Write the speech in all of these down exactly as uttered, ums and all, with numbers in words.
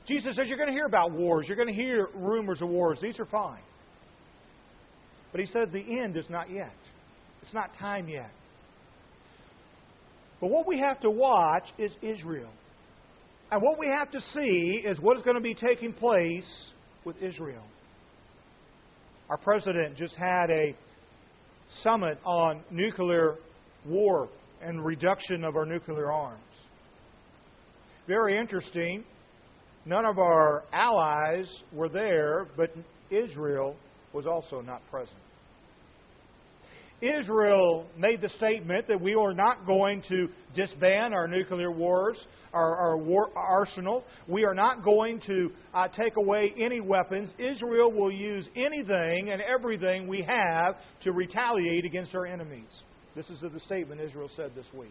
Jesus says you're going to hear about wars. You're going to hear rumors of wars. These are fine. But He said the end is not yet. It's not time yet. But what we have to watch is Israel. And what we have to see is what is going to be taking place with Israel. Our President just had a summit on nuclear war and reduction of our nuclear arms. Very interesting. None of our allies were there, but Israel was also not present. Israel made the statement that we are not going to disband our nuclear wars, our, our war arsenal. We are not going to uh, take away any weapons. Israel will use anything and everything we have to retaliate against our enemies. This is the statement Israel said this week.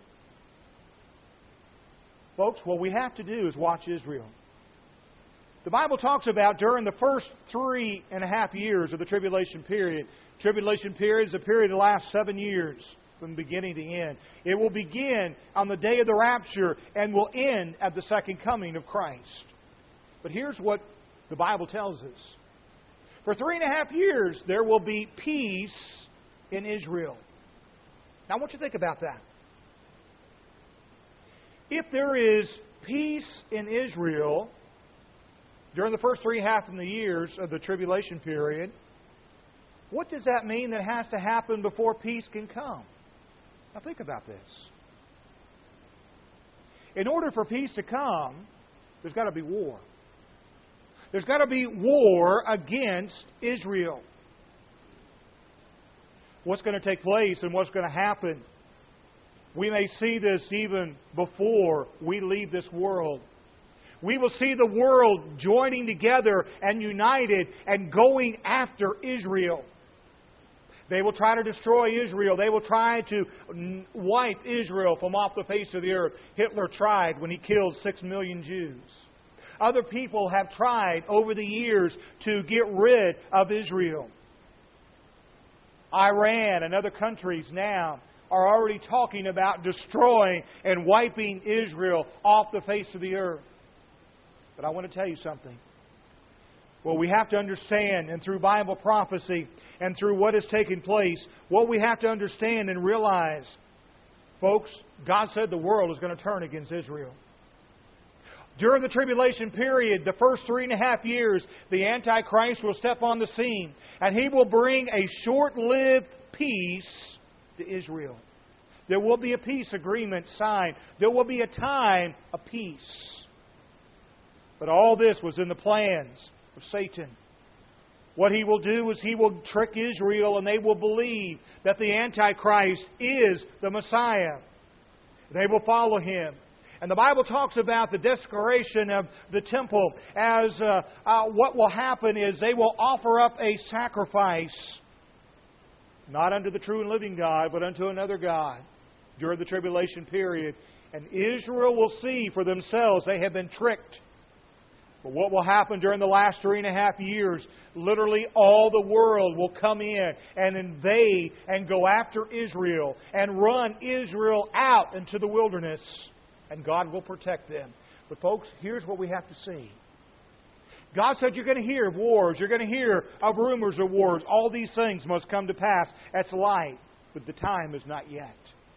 Folks, what we have to do is watch Israel. The Bible talks about during the first three and a half years of the tribulation period. Tribulation period is a period that lasts seven years from beginning to end. It will begin on the day of the rapture and will end at the second coming of Christ. But here's what the Bible tells us. For three and a half years, there will be peace in Israel. Now, I want you to think about that. If there is peace in Israel during the first three and a half of the years of the tribulation period, what does that mean that has to happen before peace can come? Now think about this. In order for peace to come, there's got to be war. There's got to be war against Israel. What's going to take place and what's going to happen? We may see this even before we leave this world. We will see the world joining together and united and going after Israel. They will try to destroy Israel. They will try to wipe Israel from off the face of the earth. Hitler tried when he killed six million Jews. Other people have tried over the years to get rid of Israel. Iran and other countries now are already talking about destroying and wiping Israel off the face of the earth. But I want to tell you something. Well, we have to understand, and through Bible prophecy and through what has taken place, what we have to understand and realize, folks, God said the world is going to turn against Israel. During the tribulation period, the first three and a half years, the Antichrist will step on the scene, and he will bring a short-lived peace to Israel. There will be a peace agreement signed. There will be a time of peace. But all this was in the plans of Satan. What he will do is he will trick Israel, and they will believe that the Antichrist is the Messiah. They will follow him. And the Bible talks about the desecration of the temple as uh, uh, what will happen is they will offer up a sacrifice, not unto the true and living God, but unto another God during the tribulation period. And Israel will see for themselves they have been tricked. But what will happen during the last three and a half years, literally all the world will come in and invade and go after Israel and run Israel out into the wilderness. And God will protect them. But folks, here's what we have to see. God said you're going to hear of wars. You're going to hear of rumors of wars. All these things must come to pass. That's light. But the time is not yet.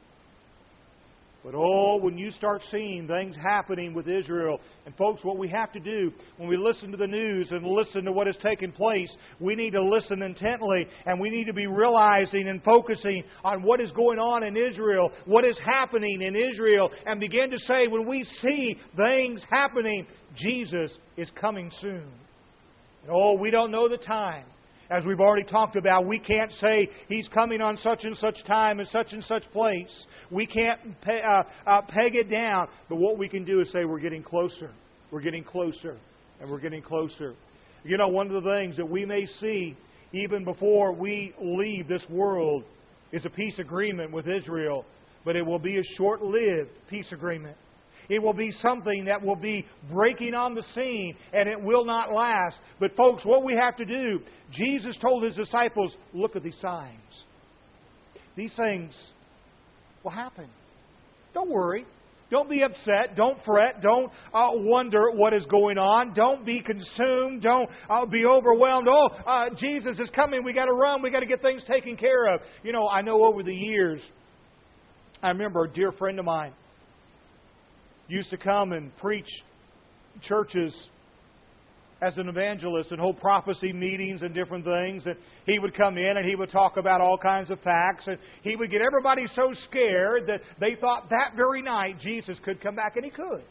But oh, when you start seeing things happening with Israel, and folks, what we have to do when we listen to the news and listen to what is taking place, we need to listen intently, and we need to be realizing and focusing on what is going on in Israel, what is happening in Israel, and begin to say, when we see things happening, Jesus is coming soon. And oh, we don't know the time. As we've already talked about, we can't say He's coming on such and such time and such and such place. We can't pe- uh, uh, peg it down. But what we can do is say we're getting closer. We're getting closer. And we're getting closer. You know, one of the things that we may see even before we leave this world is a peace agreement with Israel. But it will be a short-lived peace agreement. It will be something that will be breaking on the scene, and it will not last. But folks, what we have to do, Jesus told His disciples, look at these signs. These things will happen. Don't worry. Don't be upset. Don't fret. Don't uh, wonder what is going on. Don't be consumed. Don't uh, be overwhelmed. Oh, uh, Jesus is coming. We got to run. We got to get things taken care of. You know, I know over the years, I remember a dear friend of mine used to come and preach churches as an evangelist and hold prophecy meetings and different things. And he would come in and he would talk about all kinds of facts. And he would get everybody so scared that they thought that very night Jesus could come back, and He could.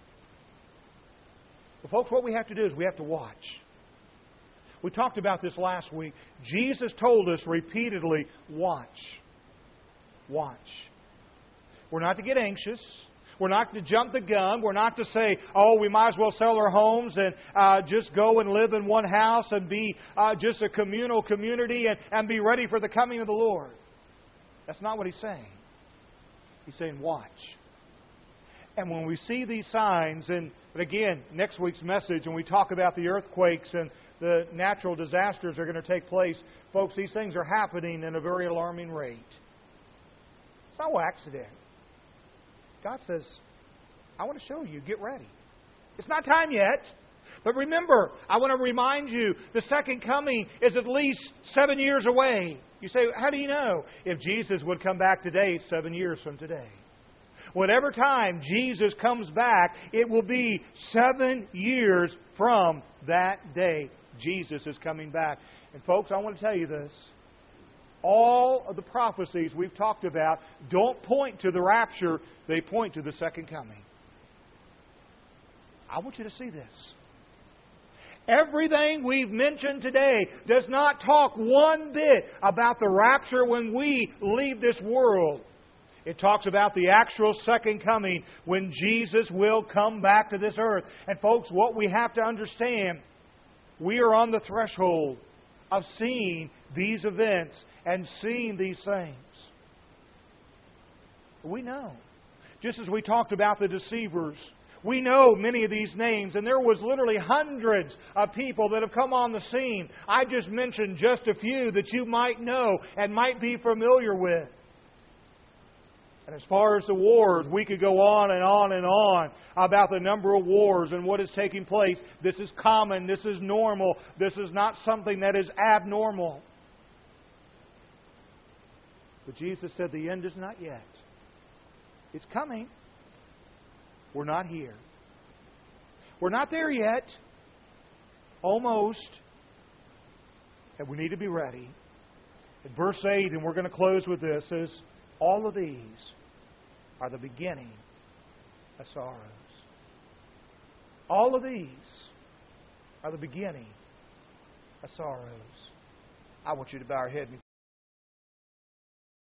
But folks, what we have to do is we have to watch. We talked about this last week. Jesus told us repeatedly, watch. Watch. We're not to get anxious. We're not to jump the gun. We're not to say, oh, we might as well sell our homes and uh, just go and live in one house and be uh, just a communal community and, and be ready for the coming of the Lord. That's not what He's saying. He's saying, watch. And when we see these signs, and but again, next week's message, when we talk about the earthquakes and the natural disasters that are going to take place, folks, these things are happening at a very alarming rate. It's no accident. God says, I want to show you. Get ready. It's not time yet. But remember, I want to remind you, the second coming is at least seven years away. You say, how do you know? If Jesus would come back today, it's seven years from today. Whatever time Jesus comes back, it will be seven years from that day. Jesus is coming back. And folks, I want to tell you this. All of the prophecies we've talked about don't point to the rapture. They point to the second coming. I want you to see this. Everything we've mentioned today does not talk one bit about the rapture when we leave this world. It talks about the actual second coming when Jesus will come back to this earth. And folks, what we have to understand, we are on the threshold of seeing these events and seeing these things. We know. Just as we talked about the deceivers, we know many of these names, and there was literally hundreds of people that have come on the scene. I just mentioned just a few that you might know and might be familiar with. And as far as the wars, we could go on and on and on about the number of wars and what is taking place. This is common. This is normal. This is not something that is abnormal. But Jesus said the end is not yet. It's coming. We're not here. We're not there yet. Almost. And we need to be ready. In verse eight, and we're going to close with this, is all of these are the beginning of sorrows. All of these are the beginning of sorrows. I want you to bow your head and